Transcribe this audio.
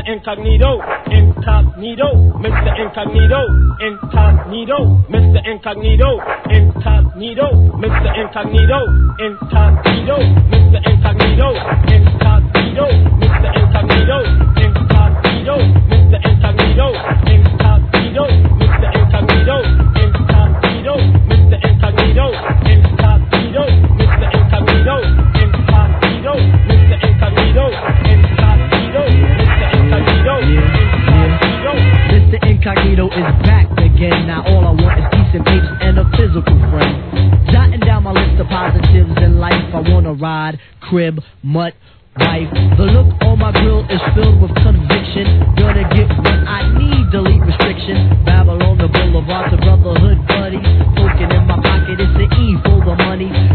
Incognito, incognito, Mr. Incognito, incognito, Mr. Incognito, incognito, Mr. Incognito, incognito, Mr. Incognito, incognito, Mr. Incognito, incognito, Mr. Incognito, incognito, Mr. Incognito, incognito, Mr. Incognito, incognito, Mr. Incognito, incognito, Mr. Incognito, incognito, Mr. Incognito, incognito. Mr. Incognito is back again. Now all I want is decent babes and a physical friend. Jotting down my list of positives in life. I want a ride, crib, mutt, wife. The look on my grill is filled with conviction. Gonna get what I need, delete restriction. Babylon the boulevard to brotherhood buddies. Poking in my pocket, it's the E for the money.